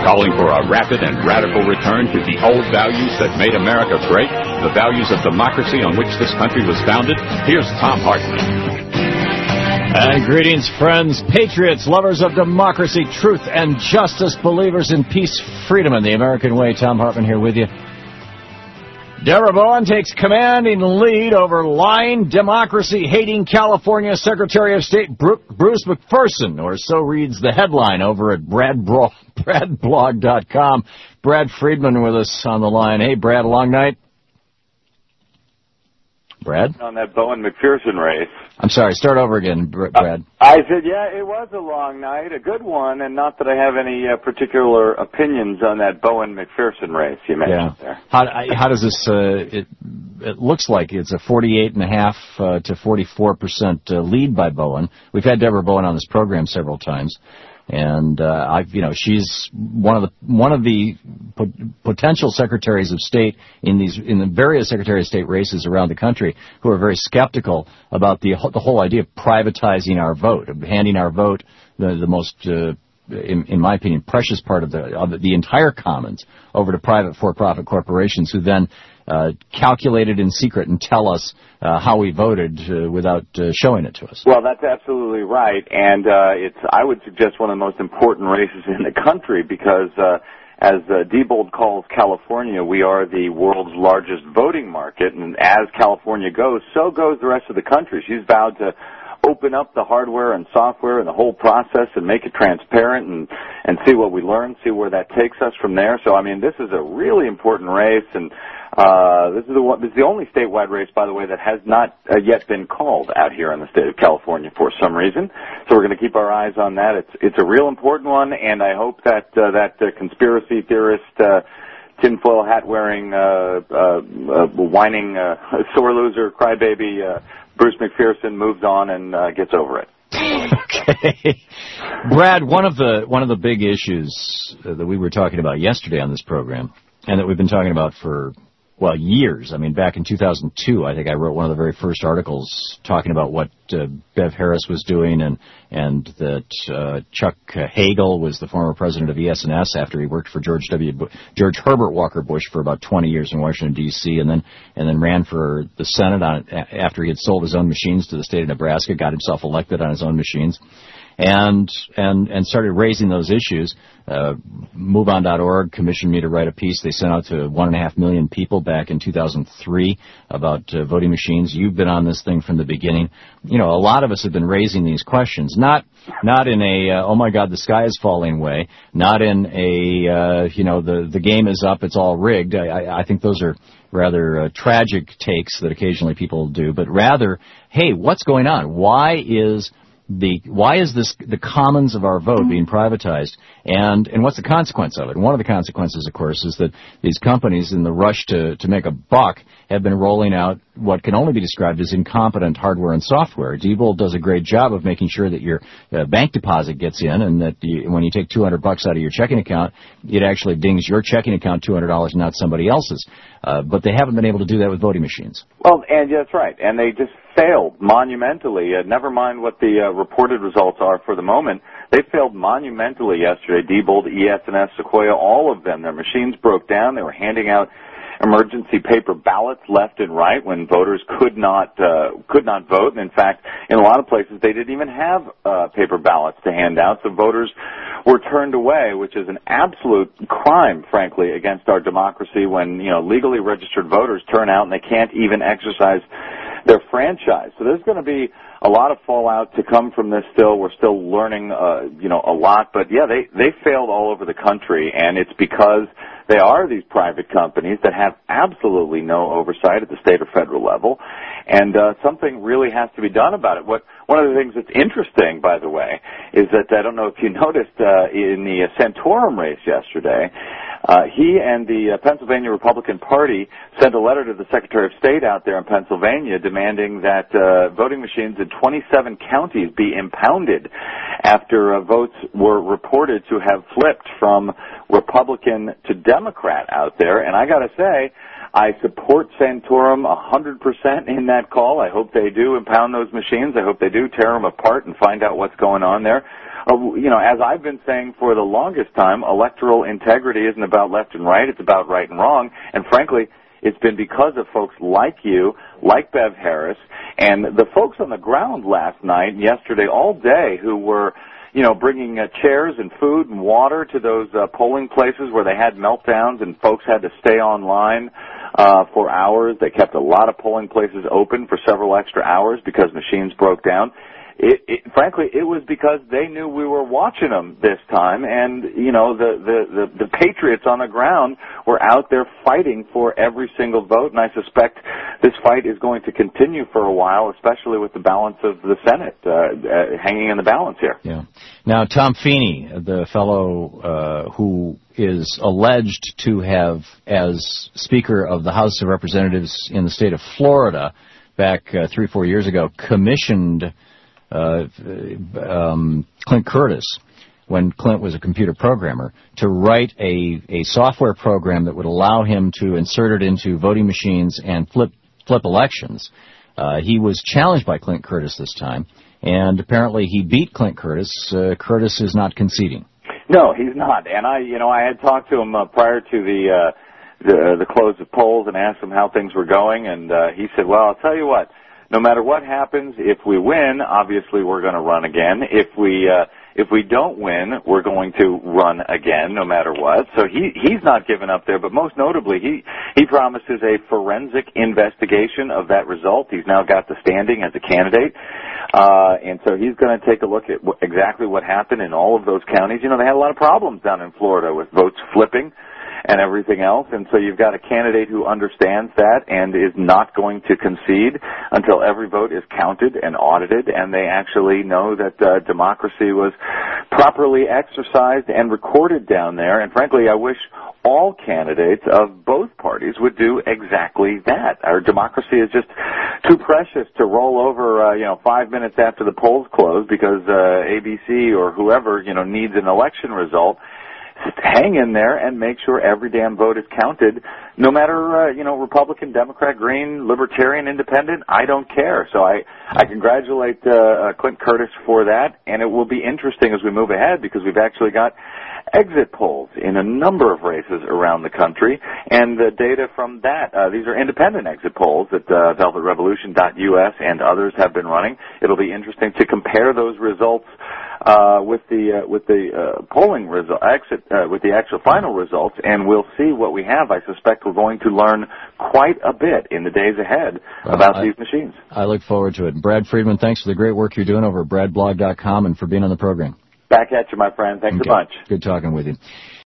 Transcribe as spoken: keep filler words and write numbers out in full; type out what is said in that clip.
calling for a rapid and radical return to the old values that made America great, the values of democracy on which this country was founded. Here's Thom Hartmann. And greetings, friends, patriots, lovers of democracy, truth, and justice, believers in peace, freedom, and the American way. Thom Hartmann here with you. Deborah Bowen takes commanding lead over lying, democracy-hating California Secretary of State Bruce McPherson, or so reads the headline over at Brad Bro- Brad blog dot com. Brad Friedman with us on the line. Hey, Brad, long night? Brad? On that Bowen-McPherson race. I'm sorry, start over again, Brad. Uh, I said, yeah, it was a long night, a good one, and not that I have any uh, particular opinions on that Bowen-McPherson race you mentioned yeah. there. How, how does this, uh, it, it looks like it's a forty-eight point five uh, to forty-four percent uh, lead by Bowen. We've had Deborah Bowen on this program several times. And uh, I, you know, she's one of the one of the po- potential secretaries of state in these in the various secretary of state races around the country who are very skeptical about the the whole idea of privatizing our vote, of handing our vote, the the most, uh, in, in my opinion, precious part of the of the entire commons over to private for-profit corporations who then uh, calculate it in secret and tell us Uh, how we voted uh, without uh, showing it to us. Well, that's absolutely right, and uh, it's I would suggest one of the most important races in the country because, uh, as uh, Diebold calls California, we are the world's largest voting market, and as California goes, so goes the rest of the country. She's vowed to open up the hardware and software and the whole process and make it transparent and and see what we learn, see where that takes us from there. So, I mean, this is a really important race, and Uh, this is the one, this is the only statewide race, by the way, that has not uh, yet been called out here in the state of California for some reason. So we're going to keep our eyes on that. It's it's a real important one, and I hope that uh, that uh, conspiracy theorist, uh, tinfoil hat wearing, uh, uh, uh, whining, uh, sore loser, crybaby, uh, Bruce McPherson moves on and uh, gets over it. Okay, Brad. One of the one of the big issues uh, that we were talking about yesterday on this program, and that we've been talking about for well, years. I mean, back in two thousand two, I think I wrote one of the very first articles talking about what uh, Bev Harris was doing, and and that uh, Chuck Hagel was the former president of E S N S after he worked for George W. Bu- George Herbert Walker Bush for about twenty years in Washington D C, and then and then ran for the Senate on after he had sold his own machines to the state of Nebraska, got himself elected on his own machines. And and and started raising those issues. Uh, MoveOn dot org commissioned me to write a piece they sent out to one and a half million people back in two thousand three about uh, voting machines. You've been on this thing from the beginning. You know, a lot of us have been raising these questions, not not in a uh, oh my God, the sky is falling way, not in a uh, you know the the game is up, it's all rigged. I, I think those are rather uh, tragic takes that occasionally people do, but rather, hey, what's going on? Why is The why is this the commons of our vote being privatized, and and what's the consequence of it? And one of the consequences, of course, is that these companies, in the rush to to make a buck, have been rolling out what can only be described as incompetent hardware and software. Diebold does a great job of making sure that your uh, bank deposit gets in, and that you, when you take two hundred bucks out of your checking account, it actually dings your checking account two hundred dollars, not somebody else's. Uh, but they haven't been able to do that with voting machines. Well, and yeah, that's right, and they just failed monumentally. Uh, never mind what the uh, reported results are for the moment. They failed monumentally yesterday. Diebold, E S N S, Sequoia, all of them. Their machines broke down. They were handing out emergency paper ballots left and right when voters could not uh, could not vote. And in fact, in a lot of places, they didn't even have uh, paper ballots to hand out. So voters were turned away, which is an absolute crime, frankly, against our democracy. When you know legally registered voters turn out and they can't even exercise their franchise. So there's going to be a lot of fallout to come from this still. We're still learning, uh, you know, a lot. But, yeah, they, they failed all over the country, and it's because they are these private companies that have absolutely no oversight at the state or federal level, and uh, something really has to be done about it. What One of the things that's interesting, by the way, is that I don't know if you noticed uh, in the uh, Santorum race yesterday, Uh, he and the uh, Pennsylvania Republican Party sent a letter to the Secretary of State out there in Pennsylvania demanding that uh, voting machines in twenty-seven counties be impounded after uh, votes were reported to have flipped from Republican to Democrat out there. And I got to say, I support Santorum one hundred percent in that call. I hope they do impound those machines. I hope they do tear them apart and find out what's going on there. Uh, you know, as I've been saying for the longest time, electoral integrity isn't about left and right. It's about right and wrong. And frankly, it's been because of folks like you, like Bev Harris, and the folks on the ground last night and yesterday all day who were, you know, bringing uh, chairs and food and water to those uh, polling places where they had meltdowns and folks had to stay online uh, for hours. They kept a lot of polling places open for several extra hours because machines broke down. It, it, frankly, it was because they knew we were watching them this time, and, you know, the, the, the, the patriots on the ground were out there fighting for every single vote, and I suspect this fight is going to continue for a while, especially with the balance of the Senate uh, uh, hanging in the balance here. Yeah. Now, Tom Feeney, the fellow uh, who is alleged to have, as Speaker of the House of Representatives in the state of Florida back uh, three, four years ago, commissioned Uh, um, Clint Curtis, when Clint was a computer programmer, to write a, a software program that would allow him to insert it into voting machines and flip flip elections. Uh, he was challenged by Clint Curtis this time, and apparently he beat Clint Curtis. Uh, Curtis is not conceding. No, he's not. And I, you know, I had talked to him uh, prior to the, uh, the the close of polls and asked him how things were going, and uh, he said, "Well, I'll tell you what. No matter what happens, if we win, obviously we're going to run again. If we uh, if we don't win, we're going to run again, no matter what." So he he's not giving up there. But most notably, he he promises a forensic investigation of that result. He's now got the standing as a candidate, uh, and so he's going to take a look at w- exactly what happened in all of those counties. You know, they had a lot of problems down in Florida with votes flipping and everything else, and so you've got a candidate who understands that and is not going to concede until every vote is counted and audited, and they actually know that uh, democracy was properly exercised and recorded down there. And frankly, I wish all candidates of both parties would do exactly that. Our democracy is just too precious to roll over, uh, you know, five minutes after the polls close because uh, A B C or whoever, you know, needs an election result. Hang in there and make sure every damn vote is counted, no matter, uh, you know, Republican, Democrat, Green, Libertarian, Independent. I don't care. So I, I congratulate uh, Clint Curtis for that, and it will be interesting as we move ahead because we've actually got exit polls in a number of races around the country, and the data from that, uh, these are independent exit polls that uh, velvet revolution dot U S and others have been running. It'll be interesting to compare those results uh, with the uh, with the uh, polling result, exit uh, with the actual final results, and we'll see what we have. I suspect we're going to learn quite a bit in the days ahead well, about I, these machines. I look forward to it. Brad Friedman, thanks for the great work you're doing over at brad blog dot com and for being on the program. Back at you, my friend. Thanks okay. a bunch. Good talking with you.